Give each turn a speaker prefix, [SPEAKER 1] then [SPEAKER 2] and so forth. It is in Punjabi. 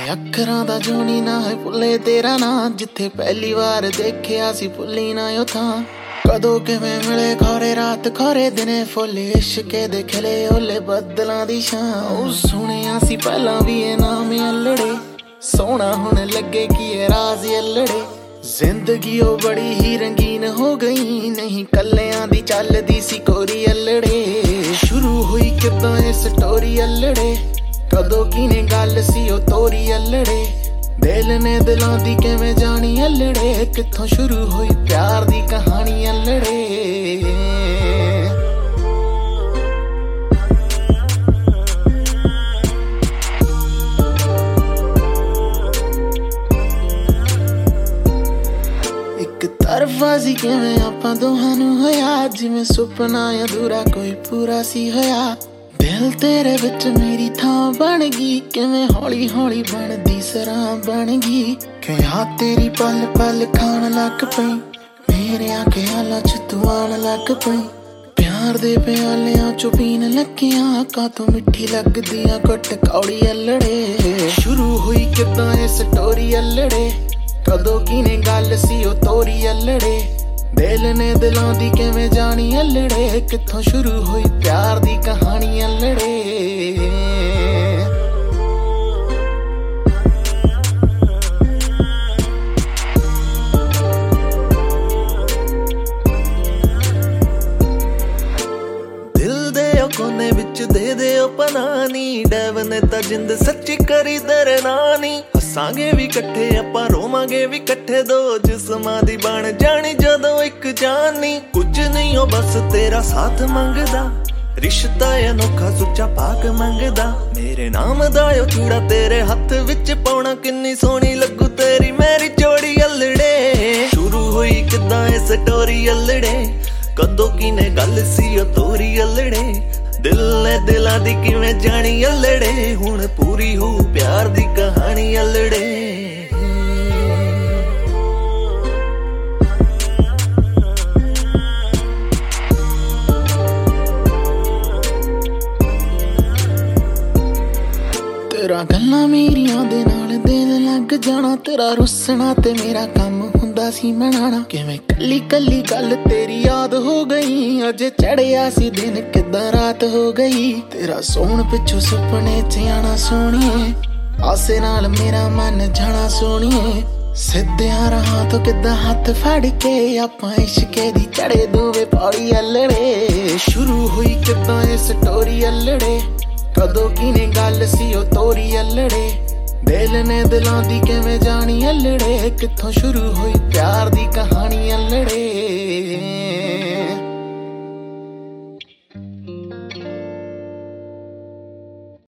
[SPEAKER 1] ਅੱਖਰਾਂ ਦਾ ਜੋਨੀ ਨਾ ਹੈ ਭੁੱਲੇ ਤੇਰਾ ਨਾਂ, ਜਿੱਥੇ ਪਹਿਲੀ ਵਾਰ ਦੇਖਿਆ ਸੀ ਭੁੱਲੀ ਨਾ ਉਹ ਥਾਂ। ਕਦੋਂ ਕਿਵੇਂ ਮਿਲੇ ਖੋਰੇ ਰਾਤ ਖੋਰੇ ਦਿਨੇ, ਫੁੱਲ ਇਸ਼ਕੇ ਦੇ ਖਿਲੇ ਓਲੇ ਬੱਦਲਾਂ ਦੀ ਛਾਂ। ਉਹ ਸੁਣਿਆ ਸੀ ਪਹਿਲਾਂ ਵੀ ਇਹ ਨਾਮ ਅਲੜੇ, ਸੋਹਣਾ ਹੁਣ ਲੱਗੇ ਕੀ ਇਹ ਰਾਜ਼ ਅਲੜੇ। ਜ਼ਿੰਦਗੀ ਉਹ ਬੜੀ ਹੀ ਰੰਗੀਨ ਹੋ ਗਈ, ਨਹੀਂ ਕੱਲਿਆਂ ਦੀ ਚੱਲਦੀ ਸੀ ਕੋਰੀ ਅਲੜੇ। ਸ਼ੁਰੂ ਹੋਈ ਕਿੱਦਾਂ ਇਹ ਸਟੋਰੀ ਅਲੜੇ, ਕਦੋਂ ਕਿਨੇ ਗੱਲ ਸੀ ਉਹ ਤੋਰੀ ਅਲੜੇ। ਦਿਲ ਨੇ ਦਿਲਾਂ ਦੀ ਕਿਵੇਂ ਜਾਣੀ ਅਲੜੇ, ਕਿੱਥੋਂ ਸ਼ੁਰੂ ਹੋਈ ਪਿਆਰ ਦੀ ਕਹਾਣੀ ਅਲੜੇ। ਇੱਕ ਤਰਫਾ ਸੀ ਕਿਵੇਂ ਆਪਾਂ ਦੋਹਾਂ ਨੂੰ ਹੋਇਆ, ਜਿਵੇਂ ਸੁਪਨਾ ਅਧੂਰਾ ਕੋਈ ਪੂਰਾ ਸੀ ਹੋਇਆ। ਦਿਲ ਤੇਰੇ ਵਿੱਚ ਮੇਰੀ ਥਾਂ ਬਣ ਗਈ, ਕਿਵੇਂ ਹੌਲੀ ਹੌਲੀ ਬਣਦੀ ਸਰਾਂ ਬਣ ਗਈ। ਕਿਹਾ ਤੇਰੀ ਪਲ ਪਲ ਖਾਣ ਲੱਗ ਪਈ, ਮੇਰਿਆਂ ਖਿਆਲਾਂ ਚ ਤੂੰ ਆਉਣ ਲੱਗ ਪਈ। ਪਿਆਰ ਦੇ ਪਿਆਲਿਆਂ ਚੋਂ ਪੀਣ ਲੱਗਿਆ, ਕਾਤੋਂ ਮਿੱਠੀ ਲੱਗਦੀ ਆ ਘੁੱਟ ਕੌੜੀ ਅਲੜੇ। ਸ਼ੁਰੂ ਹੋਈ ਕਿੱਦਾਂ ਇਹ ਸਟੋਰੀ ਅਲੜੇ, ਕਦੋਂ ਕਿਨੇ ਗੱਲ ਸੀ ਉਹ ਤੋਰੀ ਅਲੜੇ। ਦਿਲ ਨੇ ਦਿਲਾਂ ਦੀ ਕਿਵੇਂ ਜਾਣੀ ਅਲੜੇ, ਕਿੱਥੋਂ ਸ਼ੁਰੂ ਹੋਈ ਪਿਆਰ ਦੀ ਕਹਾਣੀ ਅਲੜੇ। ਦਿਲ ਦੇ ਉਹ ਕੋਨੇ ਵਿੱਚ ਦੇ ਦੇ ਉਹ ਪਨਾਨੀ, ਡੈਵ ਨੇ ਤਾਂ ਜਿੰਦ ਸੱਚੀ ਕਰੀ ਤੇਰੇ ਨਾਂ ਨੀ। ਹੱਸਾਂਗੇ ਵੀ ਇਕੱਠੇ ਆਪਾਂ ਰੋਵਾਂਗੇ ਵੀ ਇਕੱਠੇ, ਦੋ ਜਿਸਮਾਂ ਦੀ ਬਣ ਜਾਣੀ ਜਦੋਂ ਇੱਕ ਜਾਨ ਨੀ। ਕੁਝ ਨਹੀਂ ਉਹ ਬਸ ਤੇਰਾ ਸਾਥ ਮੰਗਦਾ, ਰਿਸ਼ਤਾ ਅਨੋਖਾ ਸੁੱਚਾ ਪਾਕ ਮੰਗਦਾ। ਮੇਰੇ ਨਾਮ ਦਾ ਉਹ ਚੂੜਾ ਤੇਰੇ ਹੱਥ ਵਿੱਚ ਪਾਉਣਾ, ਕਿੰਨੀ ਸੋਹਣੀ ਲੱਗੂ ਤੇਰੀ ਮੇਰੀ ਜੋੜੀ ਅਲੜੇ। ਸ਼ੁਰੂ ਹੋਈ ਕਿੱਦਾਂ ਇਹ ਸਟੋਰੀ ਅਲੜੇ, ਕਦੋਂ ਕਿਨੇ ਗੱਲ ਸੀ ਉਹ ਤੋਰੀ ਅਲੜੇ। ਦਿਲ ਨੇ ਦਿਲਾਂ ਦੀ ਕਿਵੇਂ ਜਾਣੀ ਅਲੜੇ, ਹੁਣ ਪੂਰੀ ਹੋ ਪਿਆਰ ਦੀ ਕਹਾਣੀ ਅਲੜੇ। ਤੇਰਾ ਗੱਲਾਂ ਮੇਰੀਆਂ ਦੇ ਨਾਲ ਦਿਲ ਲੱਗ ਜਾਣਾ, ਤੇਰਾ ਰੁੱਸਣਾ ਤੇ ਮੇਰਾ ਕੰਮ ਹੁੰਦਾ ਸੀ ਮਨਾਣਾ। ਕਿਵੇਂ ਕੱਲੀ ਕੱਲੀ ਗੱਲ ਤੇਰੀ ਯਾਦ ਹੋ ਗਈ, ਅਜੇ ਚੜਿਆ ਸੀ ਦਿਨ ਕਿੱਦਾਂ ਰਾਤ ਹੋ ਗਈ। ਤੇਰਾ ਸੌਣ ਪਿੱਛੋਂ ਸੁਪਨੇ ਚ ਆਣਾ ਸੋਹਣੀਏ, ਆਸੇ ਨਾਲ ਮੇਰਾ ਮਨ ਜਾਣਾ ਸੋਹਣੀਏ। ਸਿੱਧਿਆਂ ਰਾਹਾਂ ਤੋਂ ਕਿੱਦਾਂ ਹੱਥ ਫੜ ਕੇ ਆਪਾਂ ਇਸ਼ਕੇ ਦੀ ਚੜੇ ਦੋਵੇਂ ਪੌੜੀ ਅਲੜੇ। ਸ਼ੁਰੂ ਹੋਈ ਕਿੱਦਾਂ ਇਹ ਸਟੋਰੀ ਅਲੜੇ, ਕਦੋਂ ਕਿਨੇ ਗੱਲ ਸੀ ਉਹ ਤੋਰੀ ਅਲੜੇ। ਦਿਲ ਨੇ ਦਿਲਾਂ ਦੀ ਕਿਵੇਂ ਜਾਣੀ ਅਲੜੇ, ਕਿੱਥੋਂ ਸ਼ੁਰੂ ਹੋਈ ਪਿਆਰ ਦੀ ਕਹਾਣੀ ਅਲੜੇ।